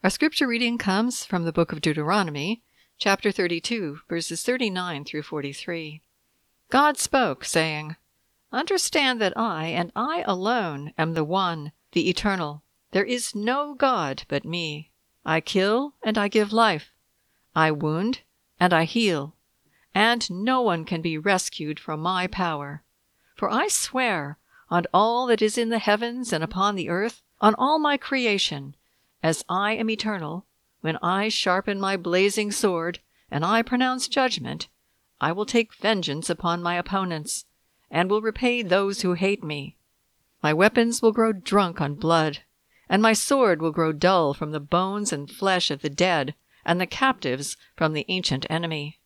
Our scripture reading comes from the book of Deuteronomy, chapter 32, verses 39 through 43. God spoke, saying, "Understand that I, and I alone, am the one, the eternal. There is no God but me. I kill, and I give life. I wound, and I heal. And no one can be rescued from my power. For I swear on all that is in the heavens and upon the earth, on all my creation, as I am eternal, when I sharpen my blazing sword, and I pronounce judgment, I will take vengeance upon my opponents, and will repay those who hate me. My weapons will grow drunk on blood, and my sword will grow dull from the bones and flesh of the dead, and the captives from the ancient enemy."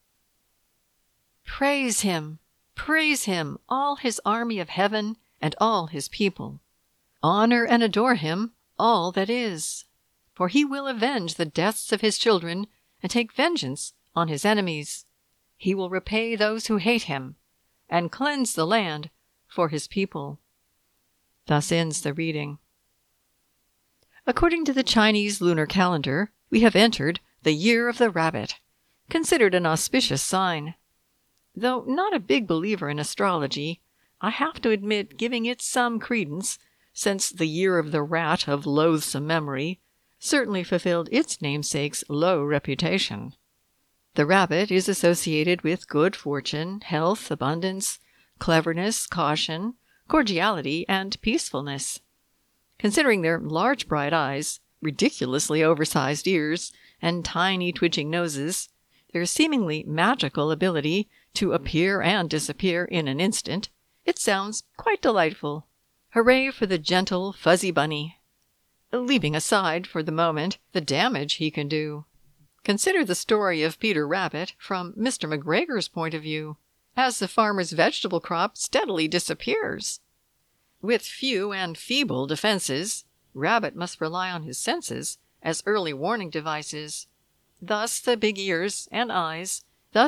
Praise him, all his army of heaven, and all his people. Honor and adore him, all that is. For he will avenge the deaths of his children, and take vengeance on his enemies. He will repay those who hate him, and cleanse the land for his people. Thus ends the reading. According to the Chinese lunar calendar, we have entered the Year of the Rabbit, considered an auspicious sign. Though not a big believer in astrology, I have to admit giving it some credence, since the Year of the Rat of loathsome memory certainly fulfilled its namesake's low reputation. The rabbit is associated with good fortune, health, abundance, cleverness, caution, cordiality, and peacefulness. Considering their large bright eyes, ridiculously oversized ears, and tiny twitching noses, their seemingly magical ability to appear and disappear in an instant, it sounds quite delightful. Hooray for the gentle, fuzzy bunny! Leaving aside, for the moment, the damage he can do. Consider the story of Peter Rabbit from Mr. McGregor's point of view, as the farmer's vegetable crop steadily disappears. With few and feeble defenses, Rabbit must rely on his senses as early warning devices. Thus the big ears and eyes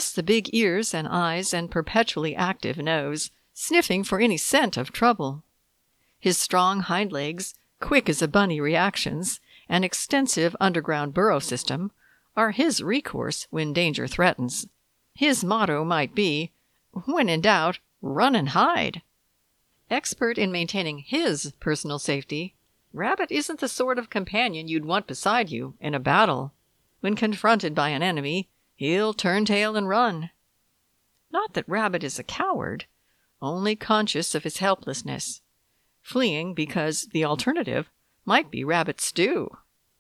and perpetually active nose, sniffing for any scent of trouble. His strong hind legs, quick as a bunny reactions, and extensive underground burrow system are his recourse when danger threatens. His motto might be, when in doubt, run and hide. Expert in maintaining his personal safety, Rabbit isn't the sort of companion you'd want beside you in a battle. When confronted by an enemy, he'll turn tail and run. Not that Rabbit is a coward, only conscious of his helplessness, fleeing because the alternative might be rabbit stew.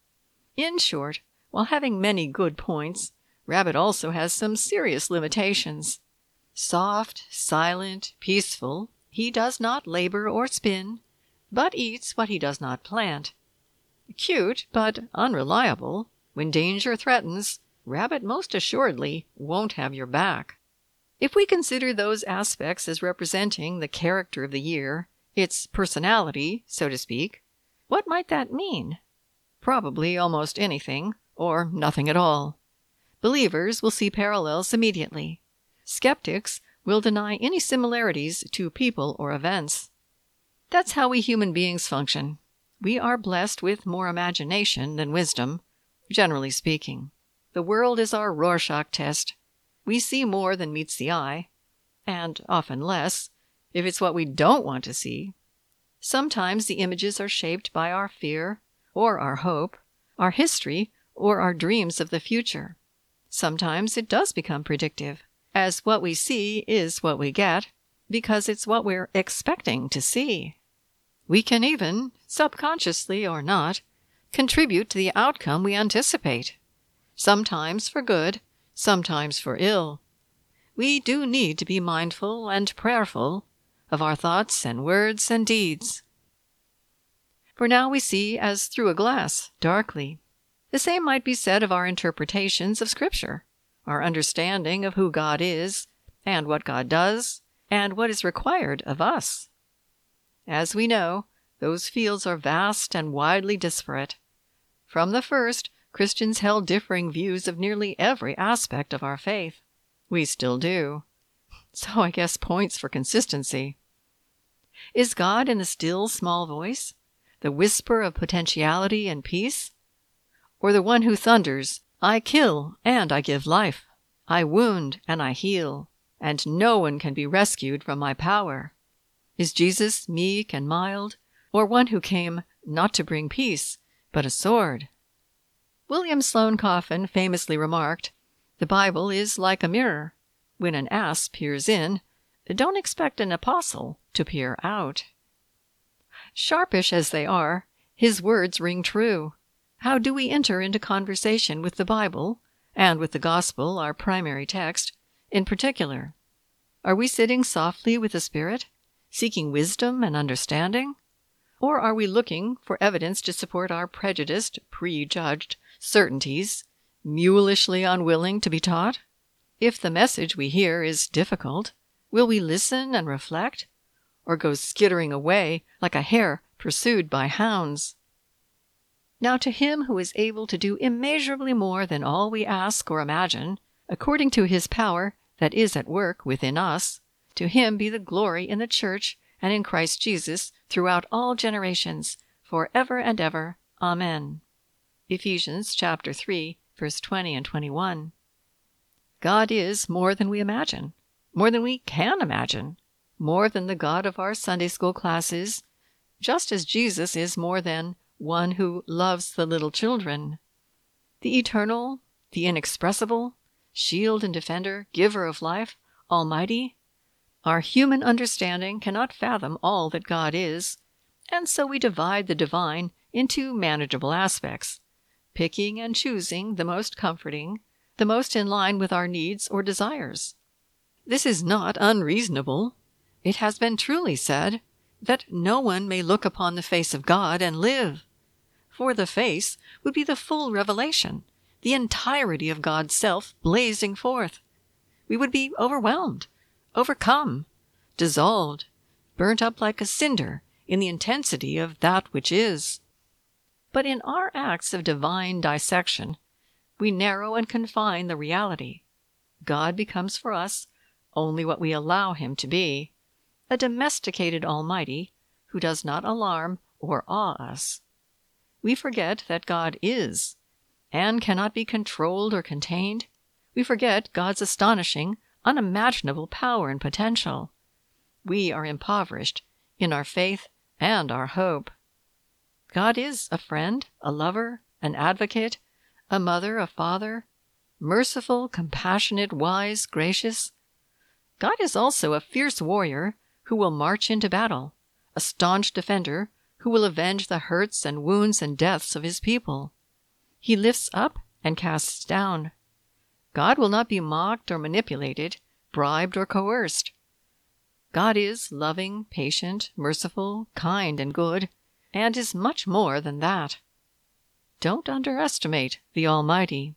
In short, while having many good points, Rabbit also has some serious limitations. Soft, silent, peaceful, he does not labor or spin, but eats what he does not plant. Cute, but unreliable. When danger threatens, Rabbit most assuredly won't have your back. If we consider those aspects as representing the character of the year, its personality, so to speak, what might that mean? Probably almost anything, or nothing at all. Believers will see parallels immediately. Skeptics will deny any similarities to people or events. That's how we human beings function. We are blessed with more imagination than wisdom, generally speaking. The world is our Rorschach test. We see more than meets the eye, and often less, if it's what we don't want to see. Sometimes the images are shaped by our fear, or our hope, our history, or our dreams of the future. Sometimes it does become predictive, as what we see is what we get, because it's what we're expecting to see. We can even, subconsciously or not, contribute to the outcome we anticipate. Sometimes for good, sometimes for ill. We do need to be mindful and prayerful of our thoughts and words and deeds. For now we see as through a glass, darkly. The same might be said of our interpretations of Scripture, our understanding of who God is, and what God does, and what is required of us. As we know, those fields are vast and widely disparate. From the first, Christians held differing views of nearly every aspect of our faith. We still do. So I guess points for consistency. Is God in the still small voice, the whisper of potentiality and peace? Or the one who thunders, "I kill and I give life. I wound and I heal, and no one can be rescued from my power"? Is Jesus meek and mild, or one who came not to bring peace, but a sword? William Sloane Coffin famously remarked, "The Bible is like a mirror. When an ass peers in, don't expect an apostle to peer out." Sharpish as they are, his words ring true. How do we enter into conversation with the Bible, and with the Gospel, our primary text, in particular? Are we sitting softly with the Spirit, seeking wisdom and understanding? Or are we looking for evidence to support our prejudiced, prejudged certainties, mulishly unwilling to be taught? If the message we hear is difficult, will we listen and reflect, or go skittering away like a hare pursued by hounds? Now to him who is able to do immeasurably more than all we ask or imagine, according to his power that is at work within us, to him be the glory in the Church and in Christ Jesus throughout all generations, for ever and ever. Amen. Ephesians chapter 3, verse 20 and 21. God is more than we imagine, more than we can imagine, more than the God of our Sunday school classes, just as Jesus is more than one who loves the little children. The eternal, the inexpressible, shield and defender, giver of life, almighty. Our human understanding cannot fathom all that God is, and so we divide the divine into manageable aspects, picking and choosing the most comforting, the most in line with our needs or desires. This is not unreasonable. It has been truly said that no one may look upon the face of God and live. For the face would be the full revelation, the entirety of God's self blazing forth. We would be overwhelmed, overcome, dissolved, burnt up like a cinder in the intensity of that which is. But in our acts of divine dissection, we narrow and confine the reality. God becomes for us only what we allow him to be, a domesticated Almighty who does not alarm or awe us. We forget that God is, and cannot be controlled or contained. We forget God's astonishing, unimaginable power and potential. We are impoverished in our faith and our hope. God is a friend, a lover, an advocate, a mother, a father, merciful, compassionate, wise, gracious. God is also a fierce warrior who will march into battle, a staunch defender who will avenge the hurts and wounds and deaths of his people. He lifts up and casts down. God will not be mocked or manipulated, bribed or coerced. God is loving, patient, merciful, kind, and good, and is much more than that. Don't underestimate the Almighty.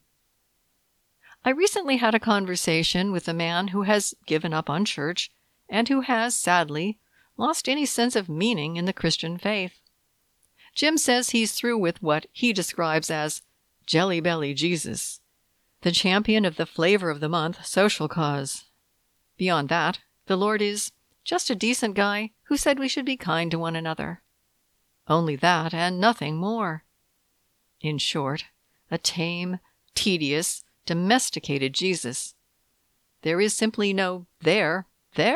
I recently had a conversation with a man who has given up on church and who has, sadly, lost any sense of meaning in the Christian faith. Jim says he's through with what he describes as Jelly Belly Jesus, the champion of the flavor of the month social cause. Beyond that, the Lord is just a decent guy who said we should be kind to one another. Only that and nothing more. In short, a tame, tedious, domesticated Jesus. There is simply no there.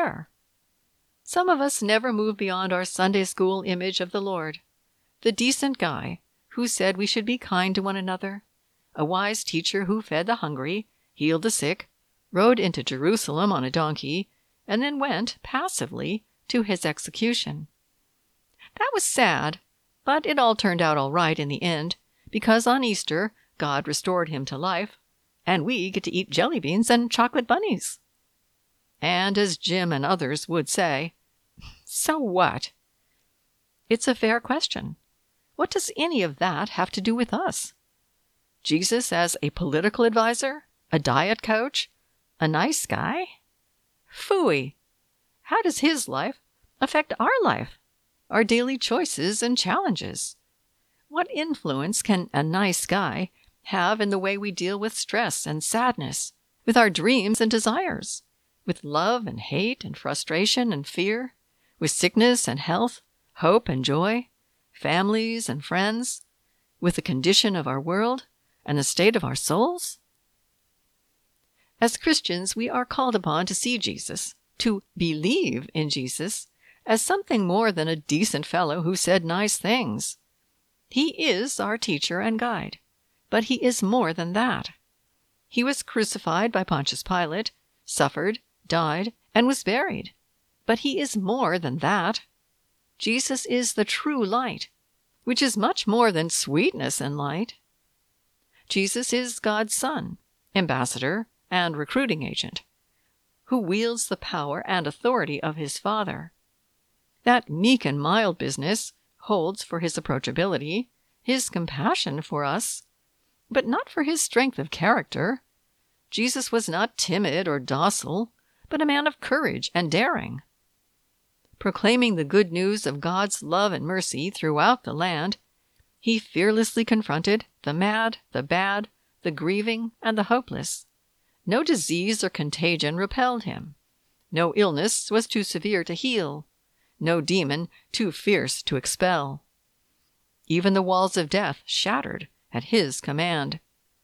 Some of us never move beyond our Sunday school image of the Lord, the decent guy who said we should be kind to one another, a wise teacher who fed the hungry, healed the sick, rode into Jerusalem on a donkey, and then went, passively, to his execution. That was sad, but it all turned out all right in the end, because on Easter God restored him to life, and we get to eat jelly beans and chocolate bunnies. And as Jim and others would say, so what? It's a fair question. What does any of that have to do with us? Jesus as a political advisor? A diet coach? A nice guy? Phooey! How does his life affect our life, our daily choices and challenges? What influence can a nice guy have in the way we deal with stress and sadness, with our dreams and desires, with love and hate and frustration and fear, with sickness and health, hope and joy, families and friends, with the condition of our world, and the state of our souls? As Christians, we are called upon to see Jesus, to believe in Jesus, as something more than a decent fellow who said nice things. He is our teacher and guide, but he is more than that. He was crucified by Pontius Pilate, suffered, died, and was buried. But he is more than that. Jesus is the true light, which is much more than sweetness and light. Jesus is God's Son, ambassador, and recruiting agent, who wields the power and authority of his Father. That meek and mild business holds for his approachability, his compassion for us, but not for his strength of character. Jesus was not timid or docile, but a man of courage and daring. Proclaiming the good news of God's love and mercy throughout the land, he fearlessly confronted the mad, the bad, the grieving, and the hopeless. No disease or contagion repelled him. No illness was too severe to heal. No demon too fierce to expel. Even the walls of death shattered at his command.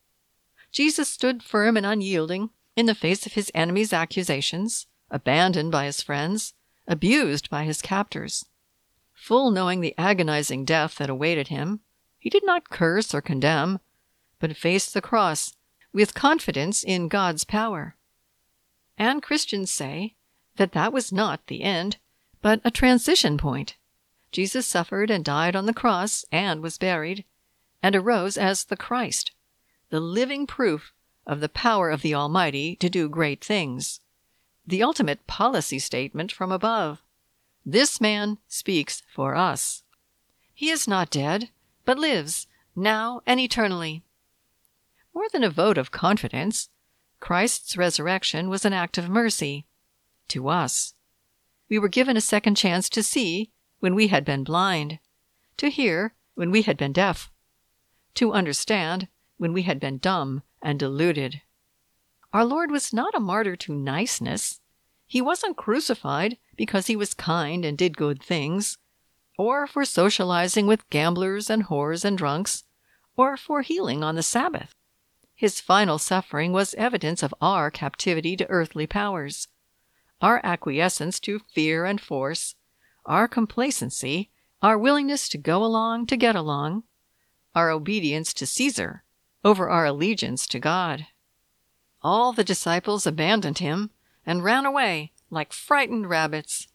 Jesus stood firm and unyielding in the face of his enemies' accusations, abandoned by his friends, abused by his captors. Full knowing the agonizing death that awaited him, he did not curse or condemn, but faced the cross with confidence in God's power. And Christians say that that was not the end, but a transition point. Jesus suffered and died on the cross and was buried, and arose as the Christ, the living proof of the power of the Almighty to do great things. The ultimate policy statement from above. This man speaks for us. He is not dead, but lives, now and eternally. More than a vote of confidence, Christ's resurrection was an act of mercy to us. We were given a second chance to see when we had been blind, to hear when we had been deaf, to understand when we had been dumb and deluded. Our Lord was not a martyr to niceness. He wasn't crucified because he was kind and did good things, or for socializing with gamblers and whores and drunks, or for healing on the Sabbath. His final suffering was evidence of our captivity to earthly powers, our acquiescence to fear and force, our complacency, our willingness to go along to get along, our obedience to Caesar over our allegiance to God. All the disciples abandoned him and ran away like frightened rabbits.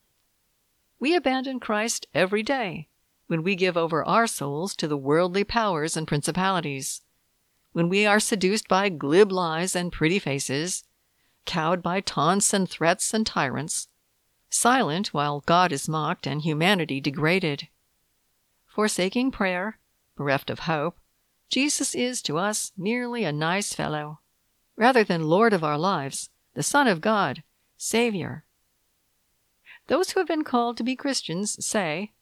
We abandon Christ every day when we give over our souls to the worldly powers and principalities, when we are seduced by glib lies and pretty faces, cowed by taunts and threats and tyrants, silent while God is mocked and humanity degraded. Forsaking prayer, bereft of hope, Jesus is to us merely a nice fellow, rather than Lord of our lives, the Son of God, Savior. Those who have been called to be Christians say,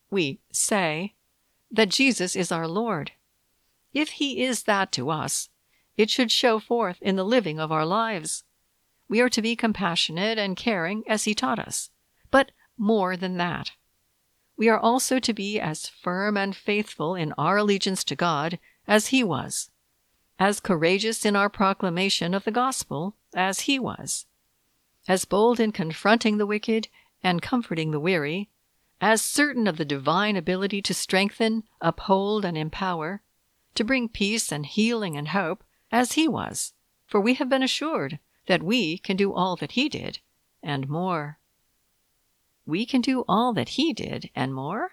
that Jesus is our Lord. If he is that to us, it should show forth in the living of our lives. We are to be compassionate and caring as he taught us, but more than that. We are also to be as firm and faithful in our allegiance to God as he was, as courageous in our proclamation of the gospel as he was, as bold in confronting the wicked and comforting the weary, as certain of the divine ability to strengthen, uphold, and empower, to bring peace and healing and hope as he was, for we have been assured that we can do all that he did, and more. We can do all that he did, and more?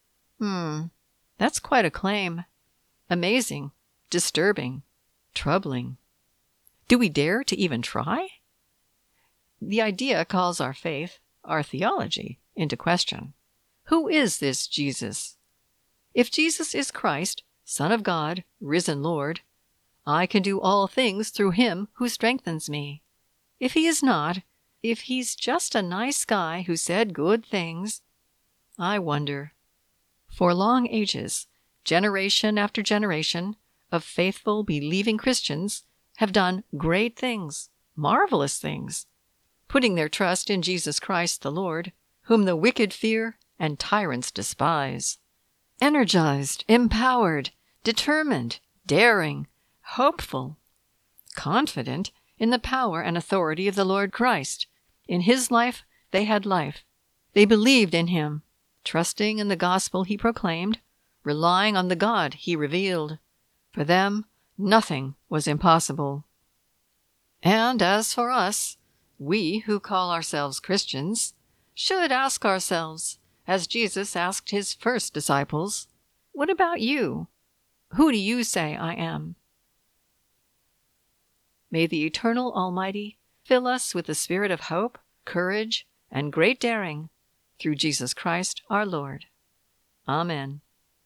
That's quite a claim. Amazing, disturbing, troubling. Do we dare to even try? The idea calls our faith, our theology, into question. Who is this Jesus? If Jesus is Christ, Son of God, risen Lord, I can do all things through him who strengthens me. If he is not, if he's just a nice guy who said good things, I wonder. For long ages, generation after generation of faithful, believing Christians have done great things, marvelous things, putting their trust in Jesus Christ the Lord, whom the wicked fear and tyrants despise. Energized, empowered, determined, daring, hopeful, confident in the power and authority of the Lord Christ. In his life, they had life. They believed in him, trusting in the gospel he proclaimed, relying on the God he revealed. For them, nothing was impossible. And as for us, we who call ourselves Christians should ask ourselves, as Jesus asked his first disciples, "What about you? Who do you say I am?" May the Eternal Almighty fill us with the spirit of hope, courage, and great daring, through Jesus Christ our Lord. Amen.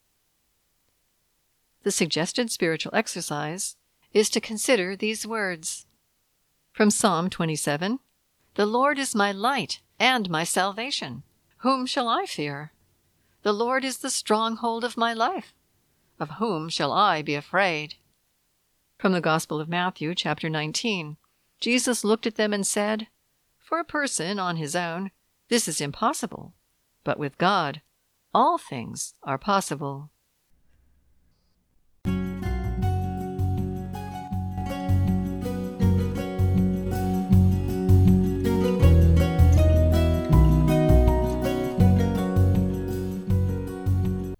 The suggested spiritual exercise is to consider these words. From Psalm 27, "The Lord is my light and my salvation. Whom shall I fear? The Lord is the stronghold of my life. Of whom shall I be afraid?" From the Gospel of Matthew, chapter 19, Jesus looked at them and said, "For a person on his own, this is impossible, but with God all things are possible."